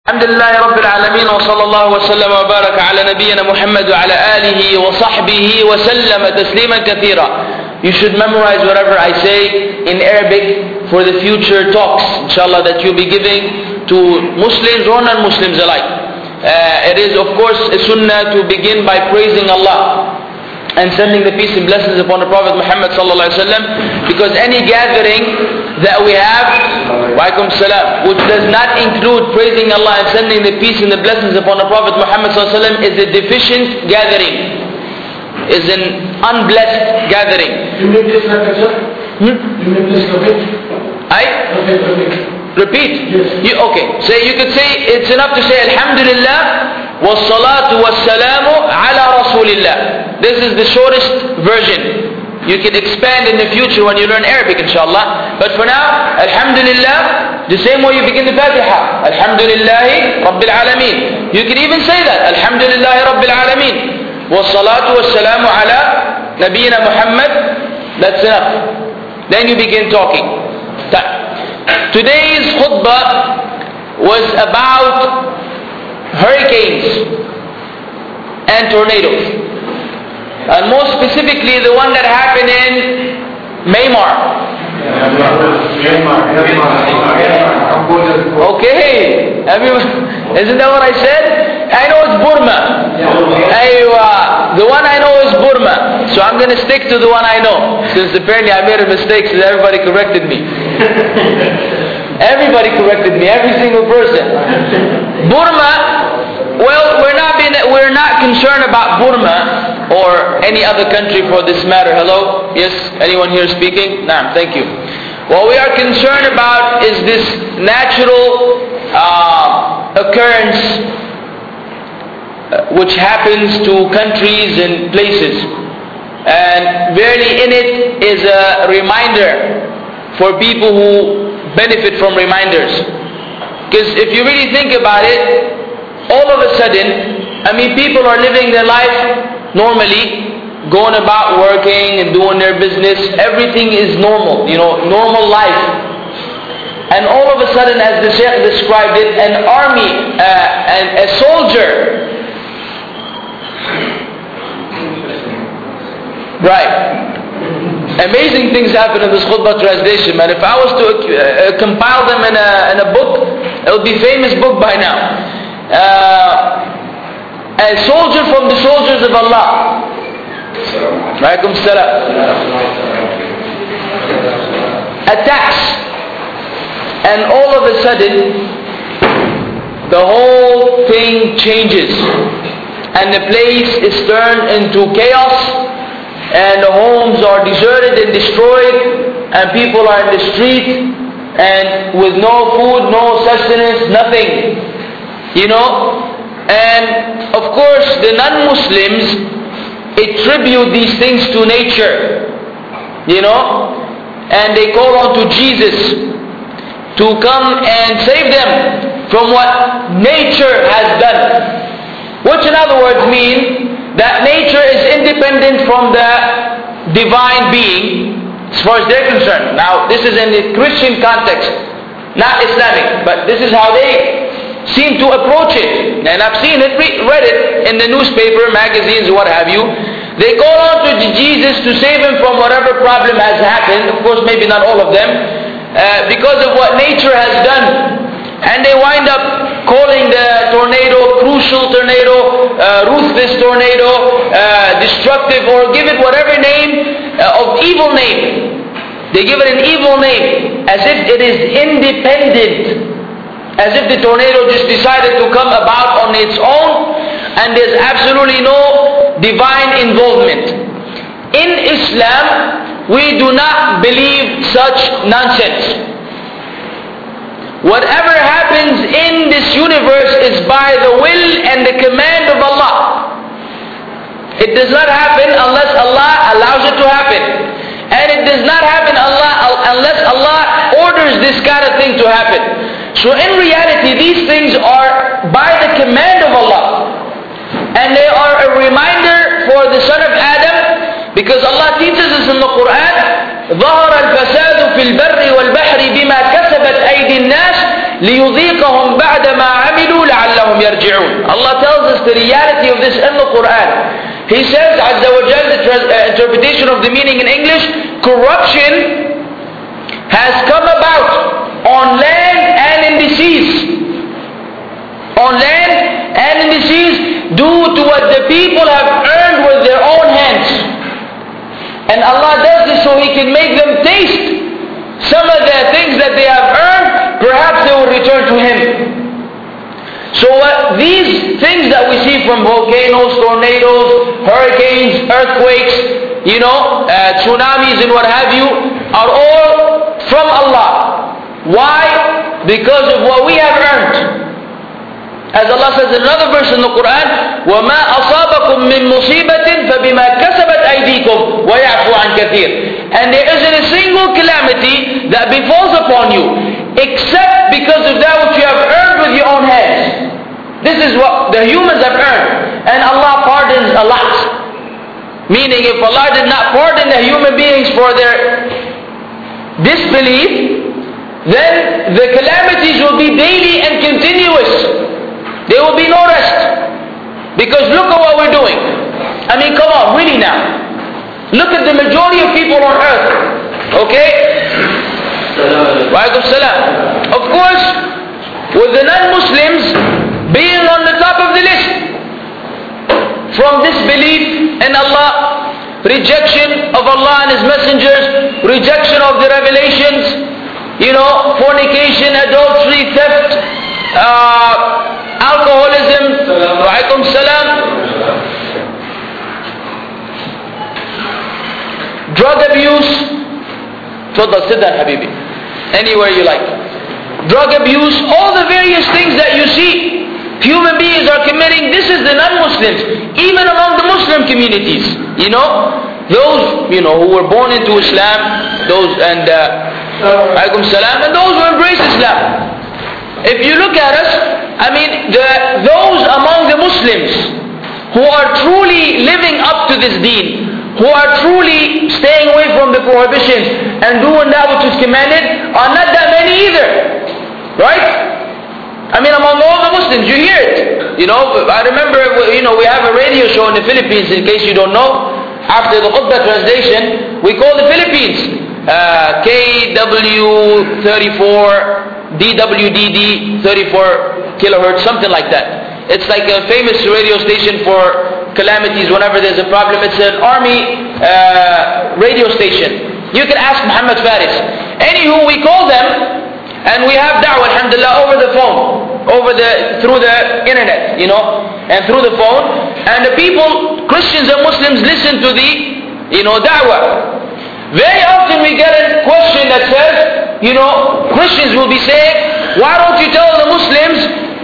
الحمد لله رب العالمين وصلى الله وسلم وبارك على نبينا محمد وعلى آله وصحبه وسلم تسليما كثيرا. You should memorize whatever I say in Arabic for the future talks, inshallah, that you'll be giving to Muslims or non-Muslims alike. It is of course a sunnah to begin by praising Allah and sending the peace and blessings upon the Prophet Muhammad sallallahu alaihi wasallam, because any gathering that we have, wa'alaikum salam, which does not include praising Allah and sending the peace and the blessings upon the Prophet Muhammad sallallahu alaihi wasallam, is a deficient gathering, is an unblessed gathering. You make this like a sir? You make this repeat? Repeat? Yes. Okay. So you could say, it's enough to say Alhamdulillah wassalatu wassalamu ala Rasulillah. This is the shortest version. You can expand in the future when you learn Arabic, inshallah. But for now, Alhamdulillah, the same way you begin the Fatiha. Alhamdulillahi Rabbil Alameen. You can even say that. Alhamdulillahi Rabbil Alameen. Wassalatu wassalamu ala Nabiyyina Muhammad. That's enough. Then you begin talking. Today's khutbah was about hurricanes and tornadoes. And more specifically the one that happened in Myanmar. Okay, isn't that what I said? I know it's Burma. The one I know is Burma. So I'm going to stick to the one I know, since apparently I made a mistake, so everybody corrected me. Everybody corrected me, every single person. Burma, well, we're not concerned about Burma or any other country for this matter. Hello? Yes? Anyone here speaking? Naam, thank you. What we are concerned about is this natural occurrence which happens to countries and places. And verily in it is a reminder for people who benefit from reminders. Because if you really think about it, all of a sudden, people are living their life normally, going about working and doing their business. Everything is normal, normal life. And all of a sudden, as the Shaykh described it, an army, and a soldier, right? Amazing things happen in this khutbah translation, man. If I was to compile them in a book, it would be a famous book by now. A soldier from the soldiers of Allah. Alaikum salam. Attacks. And all of a sudden, the whole thing changes. And the place is turned into chaos. And the homes are deserted and destroyed, and people are in the street, and with no food, no sustenance, nothing. And of course the non-Muslims attribute these things to nature, and they call on to Jesus to come and save them from what nature has done. Which in other words mean that nature is independent from the divine being as far as they're concerned. Now this is in the Christian context, not Islamic, but this is how they seem to approach it. And I've seen it, read it in the newspaper, magazines, what have you. They call on to Jesus to save him from whatever problem has happened. Of course maybe not all of them, because of what nature has done. And they wind up calling the tornado crucial tornado, ruthless tornado, destructive, or give it whatever name, of evil name. They give it an evil name, as if it is independent, as if the tornado just decided to come about on its own, and there's absolutely no divine involvement. In Islam, we do not believe such nonsense. Whatever happens in this universe is by the will and the command of Allah. It does not happen unless Allah allows it to happen. And it does not happen unless Allah orders this kind of thing to happen. So in reality, these things are by the command of Allah. And they are a reminder for the son of Adam, because Allah teaches us in the Quran, ظهر الفساد في البر والبحر بما كسبت أيدي الناس ليذيقهم بعد ما عملوا Allah tells us the reality of this in the Quran. He says, Azza wa Jal, the interpretation of the meaning in English, corruption has come about on land and in the seas. On land and in the seas, due to what the people have earned with their own hands. And Allah does this so He can make them taste some of the things that they have earned. Perhaps they will return to Him. So these things that we see from volcanoes, tornadoes, hurricanes, earthquakes, tsunamis and what have you, are all from Allah. Why? Because of what we have earned. As Allah says in another verse in the Quran, وَمَا أَصَابَكُم مِّن مُّصِيبَةٍ فَبِمَا كَسَبَتْ أَيْدِيكُمْ وَيَعْفُو عَنْ كَثِيرٍ. And there isn't a single calamity that befalls upon you, except because of that which you have earned with your own hands. This is what the humans have earned. And Allah pardons a lot. Meaning, if Allah did not pardon the human beings for their disbelief, then the calamities will be daily and continuous. There will be no rest. Because look at what we're doing. I mean, come on, really now. Look at the majority of people on earth. Okay? Wa alaikum salam. Of course, with the non-Muslims being on the top of the list. From disbelief in Allah, rejection of Allah and His messengers, rejection of the revelations, fornication, adultery, theft, alcoholism, wa'alaikum salam, drug abuse. Tafadhal, sit down, Habibi. Anywhere you like. Drug abuse, all the various things that you see human beings are committing. This is the non-Muslims, even among the Muslim communities. Those who were born into Islam, those and alaikum salam, and those who embrace Islam. If you look at us, I mean, those among the Muslims who are truly living up to this deen, who are truly staying away from the prohibitions and doing that which is commanded, are not that many either. Right? I mean, among all the Muslims, you hear it. I remember, we have a radio show in the Philippines, in case you don't know. After the khutbah translation, we call the Philippines KW34, DWDD 34 kilohertz, something like that. It's like a famous radio station for calamities whenever there's a problem. It's an army radio station. You can ask Muhammad Faris. Anywho, we call them and we have da'wah, alhamdulillah, over the phone, through the internet, and through the phone. And the people, Christians and Muslims, listen to the, da'wah. Very often we get a question that says, Christians will be saying, why don't you tell the Muslims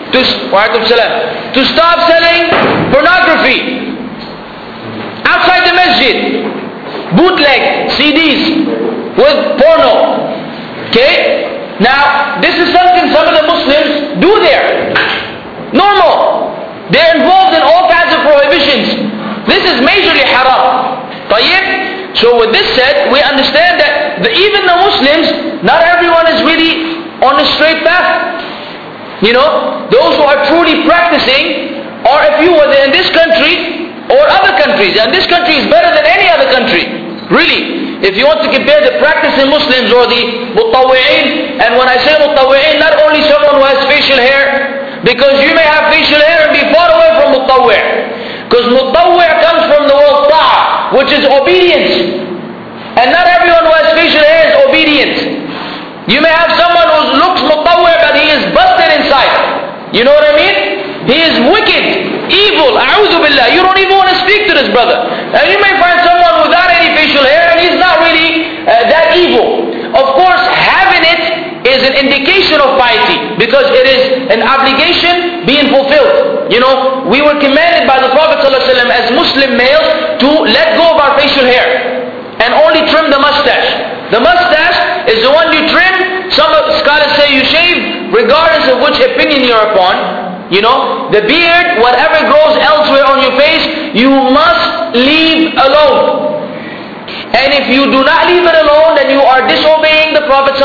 to stop selling pornography outside the masjid, bootleg CDs with porno. Okay? Now, this is something some of the Muslims do there. Normal. They're involved in all kinds of prohibitions. This is majorly haram. Tayyib? So with this said, we understand that even the Muslims, not everyone is really on a straight path. Those who are truly practicing, or if you were in this country or other countries, and this country is better than any other country. Really. If you want to compare the practicing Muslims or the mutawwi'in, and when I say mutawwi'in, not only someone who has facial hair, because you may have facial hair and be far away from mutawwi'. Because mutawwi' comes from the word ta'a, which is obedience. And not everyone who has facial hair is obedient. You may have someone who looks mutawwi' but he is busted inside. You know what I mean? He is wicked, evil, a'udhu billah. You don't even want to speak to this brother. And you may find someone without any facial hair and he's not really that evil. Of course, having it is an indication of piety, because it is an obligation being fulfilled. We were commanded by the Prophet ﷺ as Muslim males to let go of our facial hair and only trim the mustache. The mustache is the one you trim. Some scholars say you shave regardless of which opinion you're upon. The beard, whatever grows elsewhere on your face, you must leave alone. And if you do not leave it alone, then you are disobeying the Prophet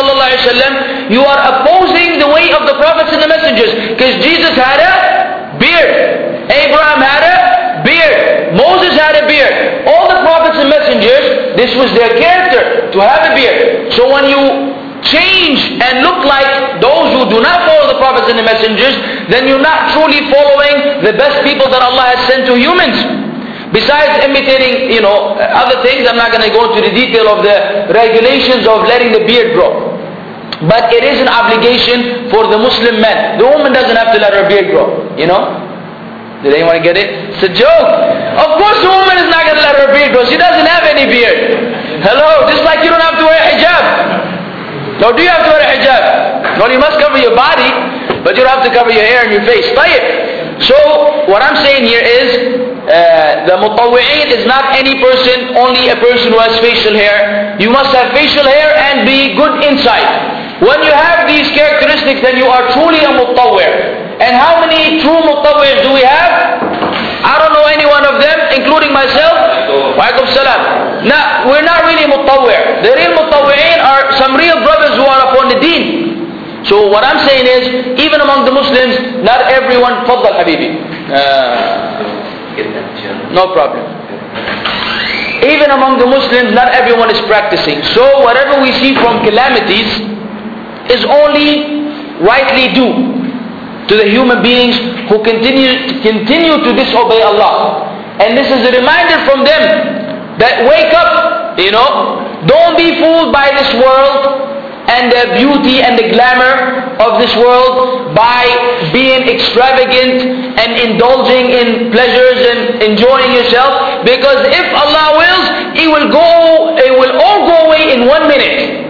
ﷺ. You are opposing the way of the Prophets and the Messengers. Because Jesus had a beard. Abraham had a beard. Moses had a beard. All the prophets and messengers, this was their character, to have a beard. So when you change and look like those who do not follow the prophets and the messengers, then you're not truly following the best people that Allah has sent to humans. Besides imitating, other things, I'm not going to go into the detail of the regulations of letting the beard grow. But it is an obligation for the Muslim man. The woman doesn't have to let her beard grow, Did anyone get it? It's a joke. Of course the woman is not going to let her beard grow. She doesn't have any beard. Hello, just like you don't have to wear a hijab. Or do you have to wear a hijab? Well, you must cover your body, but you don't have to cover your hair and your face. طيب. So, what I'm saying here is, the mutawwi'een is not any person, only a person who has facial hair. You must have facial hair and be good inside. When you have these characteristics, then you are truly a mutawwi'. And how many true mutawwi's do we have? I don't know any one of them, including myself. Wa'alaikum salam. Now, we're not really mutawwi'. The real mutawwi'een are some real brothers who are upon the deen. So what I'm saying is, even among the Muslims, not everyone, Faddal Habibi. No problem. Even among the Muslims, not everyone is practicing. So whatever we see from calamities is only rightly due to the human beings who continue to disobey Allah. And this is a reminder from them that wake up, don't be fooled by this world and the beauty and the glamour of this world by being extravagant and indulging in pleasures and enjoying yourself, because if Allah wills, it will all go away in 1 minute.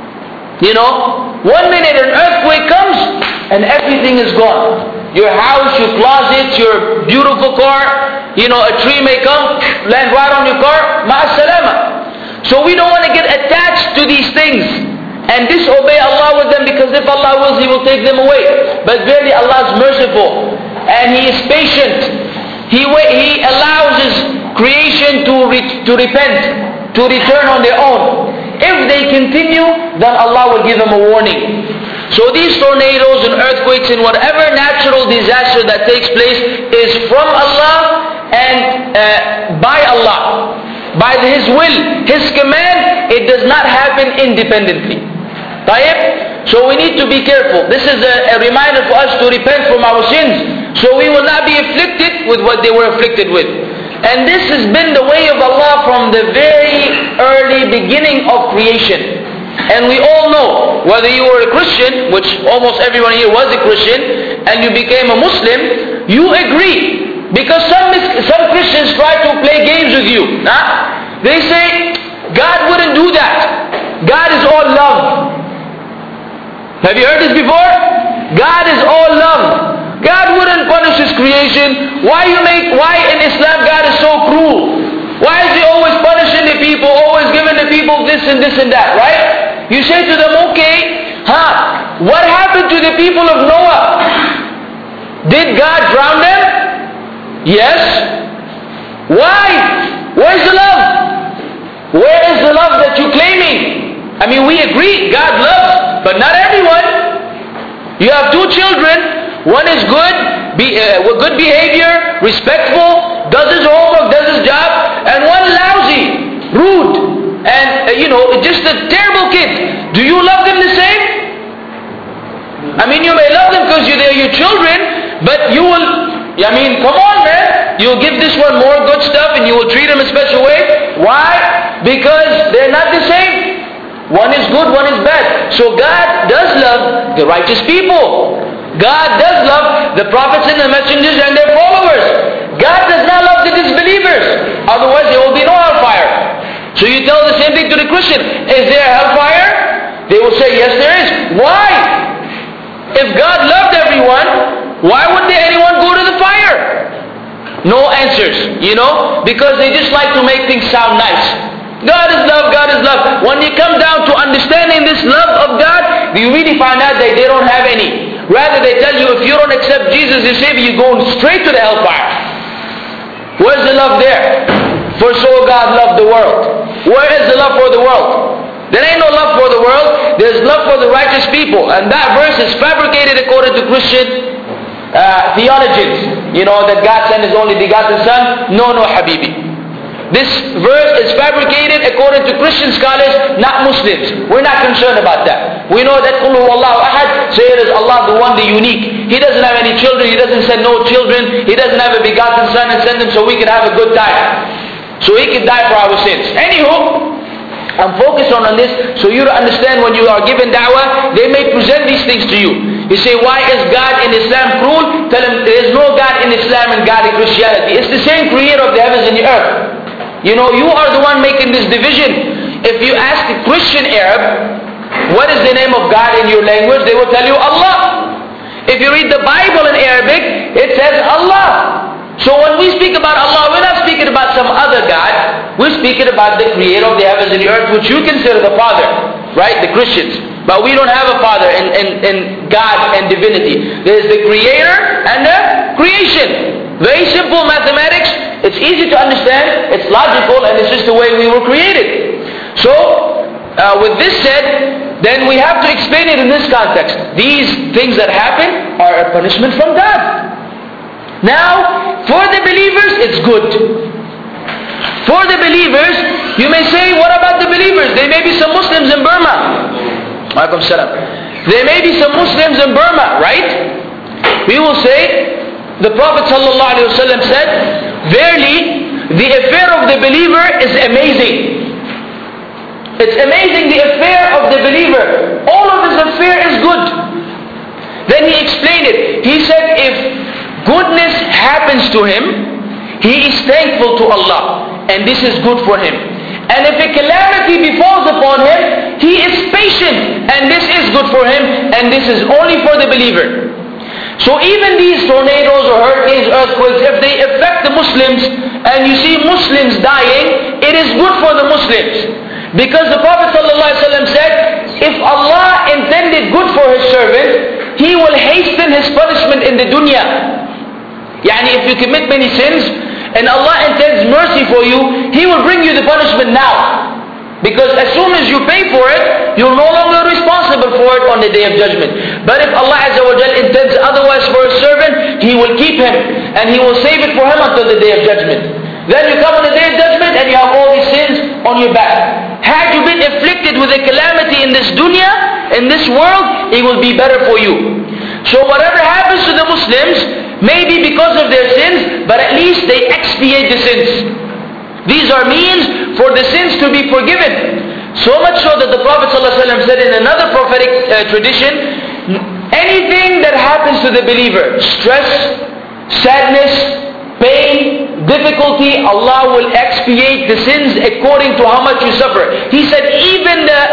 1 minute an earthquake comes and everything is gone. Your house, your closet, your beautiful car, a tree may come, land right on your car, ma'as-salama. So we don't want to get attached to these things and disobey Allah with them, because if Allah wills, He will take them away. But verily Allah is merciful and He is patient. He allows His creation to repent, to return on their own. If they continue, then Allah will give them a warning. So these tornadoes and earthquakes and whatever natural disaster that takes place is from Allah and by Allah. By His will, His command, it does not happen independently. طيب? So we need to be careful. This is a reminder for us to repent from our sins, so we will not be afflicted with what they were afflicted with. And this has been the way of Allah from the very early beginning of creation. And we all know, whether you were a Christian, which almost everyone here was a Christian, and you became a Muslim, you agree. Because some Christians try to play games with you. They say, God wouldn't do that. God is all love. Have you heard this before? God is all love. God wouldn't punish His creation. Why in Islam God is so cruel? Why is He always punishing the people, always giving the people this and this and that, right? You say to them, okay, what happened to the people of Noah? Did God drown them? Yes. Why? Where's the love? Where is the love that you're claiming? I mean, we agree, God loves, but not everyone. You have 2 children. One is good, with good behavior, respectful, does his homework, does his job, and one lousy, rude, and just a terrible kid. Do you love them the same? I mean, you may love them because they're your children, but you will, come on, man. You'll give this one more good stuff and you will treat him a special way. Why? Because they're not the same. One is good, one is bad. So God does love the righteous people. God does love the prophets and the messengers and their followers. God does not love the disbelievers. Otherwise there will be no hellfire. So you tell the same thing to the Christian. Is there a hellfire? They will say, yes there is. Why? If God loved everyone, why would anyone go to the fire? No answers, because they just like to make things sound nice. God is love, God is love. When you come down to understanding this love of God, you really find out that they don't have any. Rather, they tell you, if you don't accept Jesus as Savior, you're going straight to the hellfire. Where's the love there? For so God loved the world. Where is the love for the world? There ain't no love for the world. There's love for the righteous people. And that verse is fabricated according to Christian theologians, that God sent His only begotten Son. No, Habibi. This verse is fabricated according to Christian scholars, not Muslims. We're not concerned about that. We know that Qul Huwallahu Ahad, say it is Allah the one, the unique. He doesn't have any children, He doesn't send no children, He doesn't have a begotten Son and send Him so we can have a good time. So He can die for our sins. Anywho, I'm focused on this so you to understand when you are given da'wah, they may present these things to you. You say, why is God in Islam cruel? Tell them, there is no God in Islam and God in Christianity. It's the same creator of the heavens and the earth. You are the one making this division. If you ask a Christian Arab, what is the name of God in your language? They will tell you Allah. If you read the Bible in Arabic, it says Allah. So when we speak about Allah, we're not speaking about some other God. We're speaking about the creator of the heavens and the earth, which you consider the Father, right? The Christians. But we don't have a Father in God and divinity. There's the creator and the creation. Very simple mathematics. It's easy to understand. It's logical, and it's just the way we were created. So, with this said, then we have to explain it in this context. These things that happen are a punishment from God. Now, for the believers, it's good. For the believers, you may say, what about the believers? There may be some Muslims in Burma. Alaikum salam. There may be some Muslims in Burma, right? We will say, the Prophet ﷺ said, verily, the affair of the believer is amazing. It's amazing, the affair of the believer. All of his affair is good. Then he explained it. He said, if goodness happens to him, he is thankful to Allah, and this is good for him. And if a calamity befalls upon him, he is patient, and this is good for him, and this is only for the believer. So even these tornadoes or hurricanes, earthquakes, if they affect the Muslims, and you see Muslims dying, it is good for the Muslims. Because the Prophet ﷺ said, if Allah intended good for His servant, He will hasten His punishment in the dunya. Yani if you commit many sins, and Allah intends mercy for you, He will bring you the punishment now. Because as soon as you pay for it, you're no longer responsible for it on the Day of Judgment. But if Allah Azza wa Jal intends otherwise for His servant, He will keep him, and He will save it for him until the Day of Judgment. Then you come on the Day of Judgment and you have all these sins on your back. Had you been afflicted with a calamity in this dunya, in this world, it will be better for you. So whatever happens to the Muslims, may be because of their sins, but at least they expiate the sins. These are means for the sins to be forgiven. So much so that the Prophet ﷺ said in another prophetic tradition, anything that happens to the believer, stress, sadness, pain, difficulty, Allah will expiate the sins according to how much you suffer. He said even the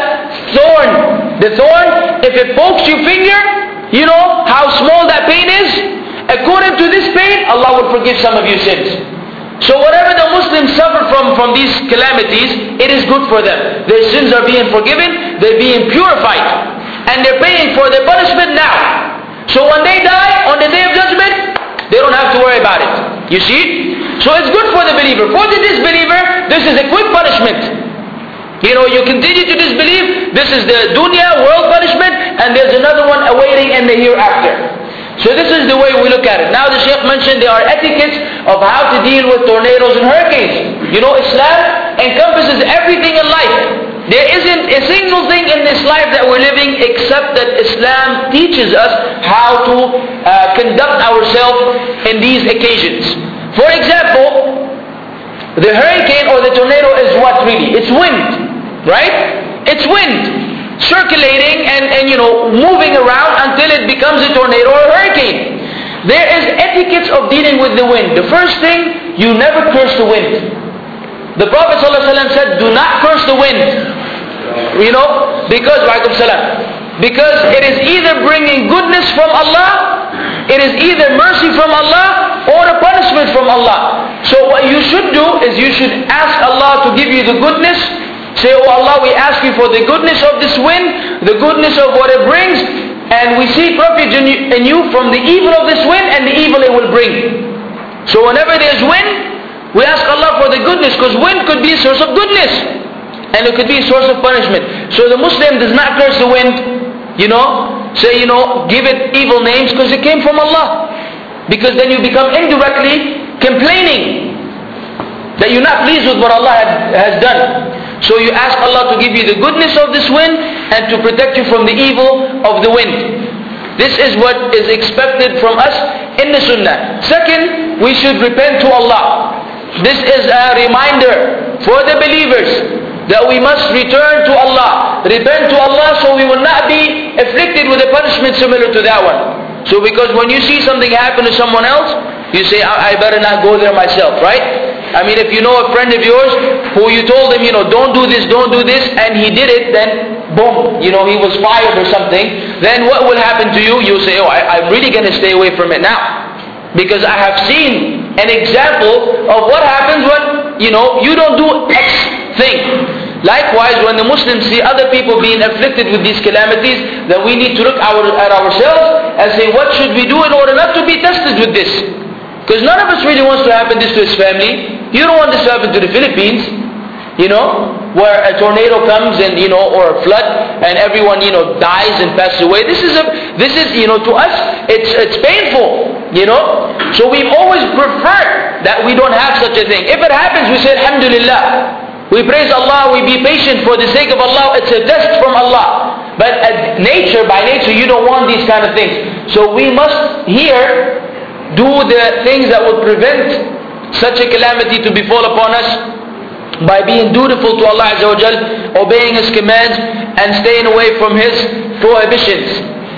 thorn, if it pokes your finger, you know how small that pain is? According to this pain, Allah will forgive some of your sins. So whatever the Muslims suffer from these calamities, it is good for them. Their sins are being forgiven, they're being purified, and they're paying for their punishment now. So when they die on the Day of Judgment, they don't have to worry about it. You see? So it's good for the believer. For the disbeliever, this is a quick punishment. You continue to disbelieve, this is the dunya, world punishment, and there's another one awaiting in the hereafter. So this is the way we look at it. Now the Shaykh mentioned there are etiquettes of how to deal with tornadoes and hurricanes. Islam encompasses everything in life. There isn't a single thing in this life that we're living except that Islam teaches us how to conduct ourselves in these occasions. For example, the hurricane or the tornado is what really? It's wind, right? It's wind circulating and moving around until it becomes a tornado or a hurricane. There is etiquettes of dealing with the wind. The first thing, you never curse the wind. The Prophet ﷺ said, do not curse the wind. Because it is either bringing goodness from Allah, it is either mercy from Allah, or a punishment from Allah. So what you should do is you should ask Allah to give you the goodness. Say, oh Allah, we ask you for the goodness of this wind, the goodness of what it brings, and we seek refuge in you from the evil of this wind and the evil it will bring. So whenever there's wind, we ask Allah for the goodness, because wind could be a source of goodness, and it could be a source of punishment. So the Muslim does not curse the wind, give it evil names, because it came from Allah. Because then you become indirectly complaining that you're not pleased with what Allah has done. So you ask Allah to give you the goodness of this wind and to protect you from the evil of the wind. This is what is expected from us in the Sunnah. Second, we should repent to Allah. This is a reminder for the believers that we must return to Allah. Repent to Allah so we will not be afflicted with a punishment similar to that one. So because when you see something happen to someone else, you say, I better not go there myself, right? I mean, if you know a friend of yours who you told him, don't do this, and he did it, then boom, he was fired or something, then what will happen to you? You'll say, I'm really going to stay away from it now. Because I have seen an example of what happens when, you don't do X thing. Likewise, when the Muslims see other people being afflicted with these calamities, then we need to look at ourselves and say, what should we do in order not to be tested with this? Because none of us really wants to happen this to his family. You don't want this to happen to the Philippines, where a tornado comes and, or a flood, and everyone, dies and passes away. This is, to us, it's painful, So we've always preferred that we don't have such a thing. If it happens, we say, Alhamdulillah. We praise Allah, we be patient for the sake of Allah. It's a test from Allah. But by nature, you don't want these kind of things. So we must here do the things that would prevent such a calamity to befall upon us by being dutiful to Allah Azza wa Jal, obeying His commands and staying away from His prohibitions.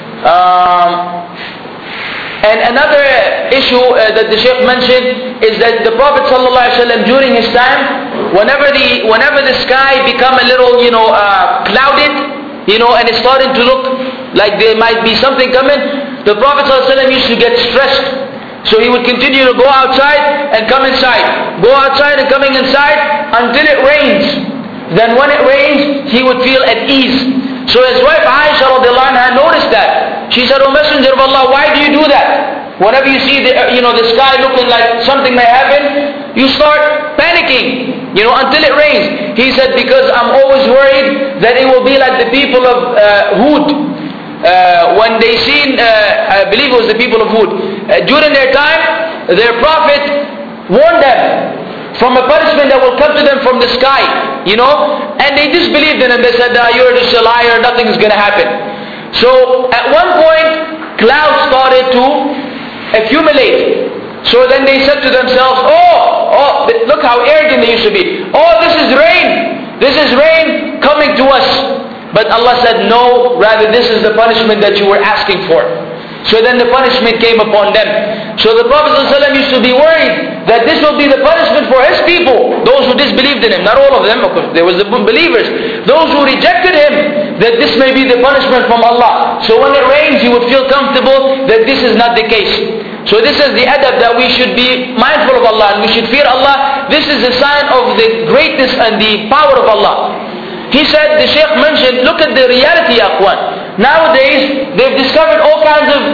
And another issue that the Shaykh mentioned is that the Prophet ﷺ during his time, whenever the sky become a little clouded, and it's starting to look like there might be something coming, the Prophet ﷺ used to get stressed. So he would continue to go outside and come inside, go outside and coming inside until it rains. Then when it rains, he would feel at ease. So his wife Aisha radiallahu anha noticed that. She said, "O Messenger of Allah, why do you do that? Whenever you see the sky looking like something may happen, you start panicking, until it rains." He said, "Because I'm always worried that it will be like the people of Hud. When they seen, I believe it was the people of Hud, during their time, their prophet warned them from a punishment that will come to them from the sky, and they disbelieved in him. They said, you're just a liar, nothing is going to happen." So at one point, clouds started to accumulate. So then they said to themselves, oh, look how arrogant they used to be. "Oh, this is rain coming to us." But Allah said, "No, rather this is the punishment that you were asking for." So then the punishment came upon them. So the Prophet ﷺ used to be worried that this will be the punishment for his people, those who disbelieved in him. Not all of them, of course, there was the believers. Those who rejected him, that this may be the punishment from Allah. So when it rains, he would feel comfortable that this is not the case. So this is the adab that we should be mindful of Allah and we should fear Allah. This is a sign of the greatness and the power of Allah. He said, the Shaykh mentioned, look at the reality, akhwan. Nowadays, they've discovered all kinds of,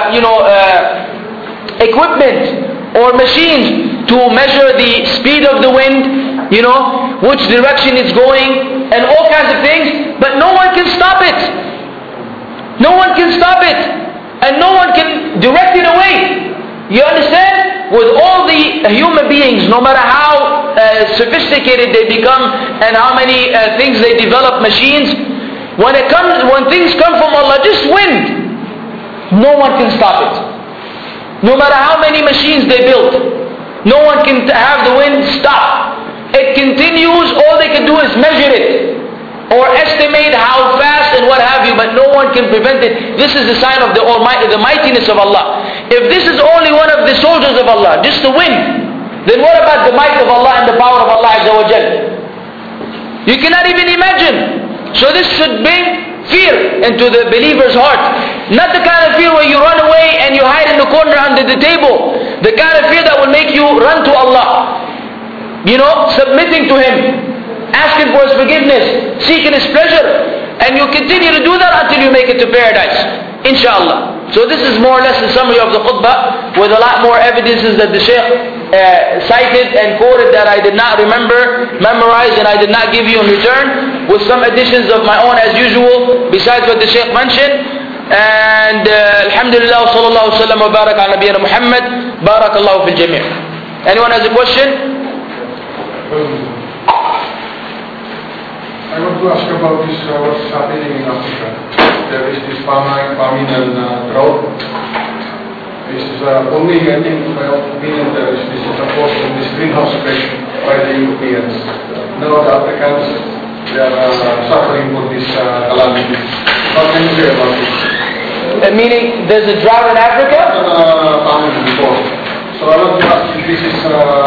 equipment or machines to measure the speed of the wind, which direction it's going, and all kinds of things, but no one can stop it. No one can stop it. And no one can direct it away. You understand? With all the human beings, no matter how sophisticated they become and how many things they develop, machines, when things come from Allah, just wind, no one can stop it. No matter how many machines they build, no one can have the wind stop. It continues, all they can do is measure it or estimate how fast and what have you, but no one can prevent it. This is a sign of the Almighty, the mightiness of Allah. If this is only one of the soldiers of Allah, just the wind, then what about the might of Allah and the power of Allah Azza wa Jal? You cannot even imagine. So this should bring fear into the believer's heart. Not the kind of fear where you run away and you hide in the corner under the table. The kind of fear that will make you run to Allah. Submitting to Him, asking for His forgiveness, seeking His pleasure. And you continue to do that until you make it to paradise, inshallah. So this is more or less the summary of the khutbah, with a lot more evidences that the Shaykh cited and quoted that I did not memorize, and I did not give you in return, with some additions of my own as usual, besides what the Shaykh mentioned. And alhamdulillah, sallallahu alaihi wasallam wa barak ala nabiyyina Muhammad. Barakallahu fil jami'. Anyone has a question? I want to ask about this, what's happening in Africa. There is this famine and drought. This is only, I think, my opinion, this is supposed to this greenhouse effect by the Europeans. Now the Africans, they are suffering for this calamity. What can you say about this? Meaning there's a drought in Africa? Famine before. So I want to ask if this is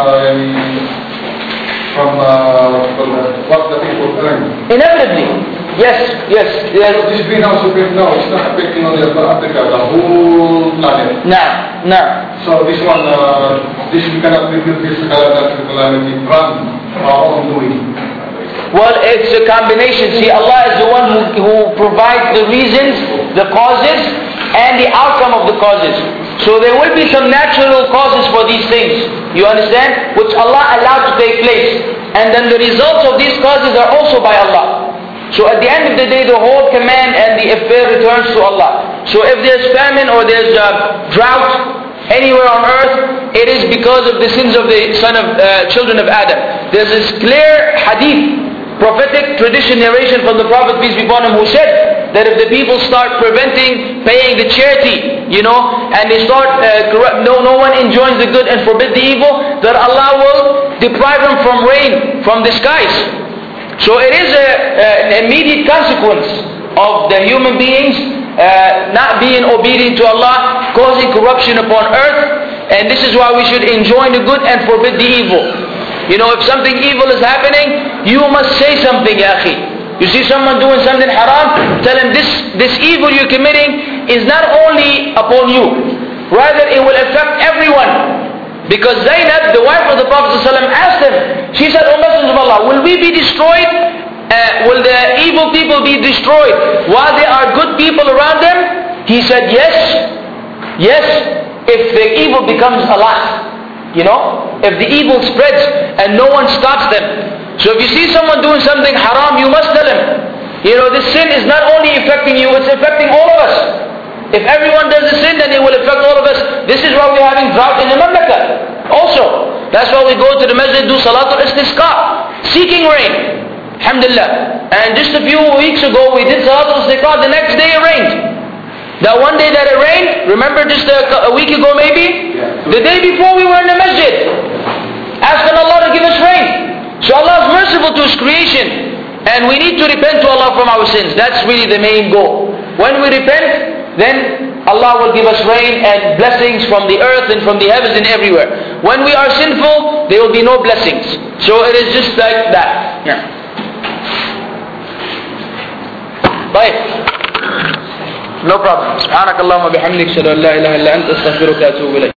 from what the people earn. Inevitably. Yes. So this greenhouse effect now, it's not affecting only Africa, the whole planet. No. So this one, we cannot attribute this calamity from our own doing. Well, it's a combination. See, Allah is the one who provides the reasons, the causes, and the outcome of the causes. So there will be some natural causes for these things. You understand? Which Allah allowed to take place. And then the results of these causes are also by Allah. So at the end of the day, the whole command and the affair returns to Allah. So if there's famine or there's drought anywhere on earth, it is because of the sins of the children of Adam. There's this clear hadith, prophetic tradition narration from the Prophet peace be upon him, who said that if the people start paying the charity, and they start no one enjoins the good and forbid the evil, that Allah will deprive them from rain from the skies. So it is an immediate consequence of the human beings not being obedient to Allah, causing corruption upon earth, and this is why we should enjoin the good and forbid the evil. If something evil is happening, you must say something, ya akhi. You see someone doing something haram, tell him this evil you're committing is not only upon you, rather it will affect everyone. Because Zainab, the wife of the Prophet ﷺ, asked him, she said, O Messenger of Allah, will we be destroyed? Will the evil people be destroyed while there are good people around them? He said, yes, if the evil becomes a lot. If the evil spreads and no one stops them. So if you see someone doing something haram, you must tell him, this sin is not only affecting you, it's affecting all of us. If everyone does the sin, then it will affect all of us. This is why we're having drought in the Mamlaka. Also, that's why we go to the masjid, do Salatul Istisqa, seeking rain. Alhamdulillah. And just a few weeks ago, we did Salatul Istisqa, the next day it rained. That one day that it rained, remember just a week ago maybe? Yeah. The day before we were in the masjid, asking Allah to give us rain. So Allah is merciful to His creation. And we need to repent to Allah from our sins. That's really the main goal. When we repent, then Allah will give us rain and blessings from the earth and from the heavens and everywhere. When we are sinful, there will be no blessings. So it is just like that. Yeah. Bye. No problem. سبحانك اللهم وبحمدك اشهد ان لا اله الا انت استغفرك واتوب اليك.